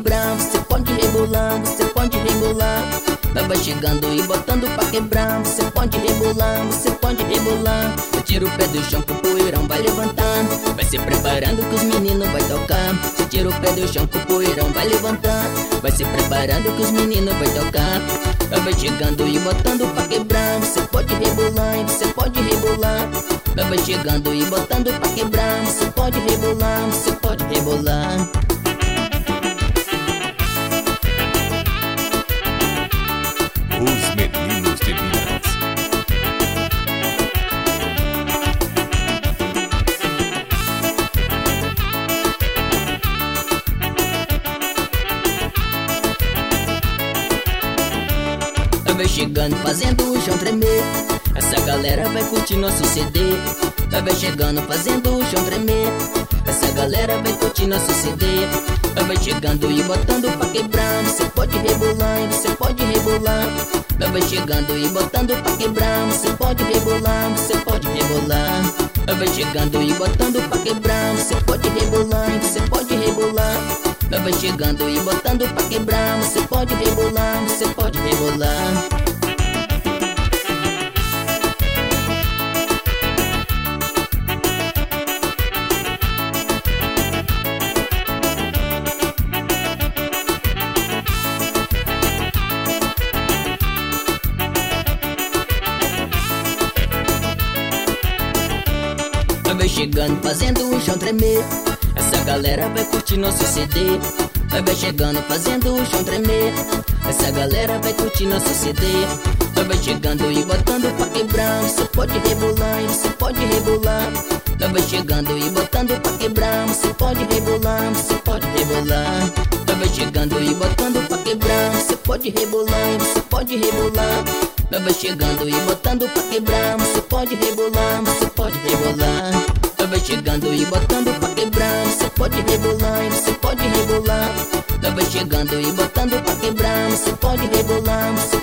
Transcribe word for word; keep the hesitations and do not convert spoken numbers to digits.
quebrar, você pode rebolar, você pode rebolar. Vai chegando e botando pra quebrar, você pode rebolar, você pode rebolar. Tira o pé do chão que o poeirão vai levantar. Vai se preparando que os meninos vai tocar. Você tira o pé do chão que o poeirão vai levantar. Vai se preparando que os meninos vai tocar. Vai chegando e botando pra quebrar, você pode rebolar, você pode rebolar. Vai chegando e botando pra quebrar, você pode rebolar, você pode rebolar. Os meninos de Minas. Vai chegando fazendo o chão tremer. Essa galera vai curtir nosso C D. Vai chegando fazendo o chão tremer. Essa galera vai curtir nosso C D. Vai chegando e botando pra quebrar, você pode rebolar, você pode rebolar. Vai chegando e botando pra quebrar, você pode rebolar, você pode rebolar. Vai chegando e botando pra quebrar, você pode rebolar, você pode rebolar. Vai chegando e botando pra quebrar, você pode rebolar, você pode rebolar. Vai chegando fazendo o chão tremer. Essa galera vai curtir nosso C D. Vai chegando fazendo o chão tremer. Essa galera vai curtir nosso C D. Vai chegando e botando pra quebrar, você pode rebolar, você pode rebolar. Vai chegando e botando pra quebrar, você pode rebolar, você pode rebolar. Vai chegando e botando pra quebrar, você pode rebolar, você pode rebolar. Vai chegando e botando pra quebrar, você pode rebolar, você pode rebolar. Vai chegando e botando pra quebrar, você pode rebolar, você pode rebolar. Vai chegando e botando pra quebrar, você pode rebolar, você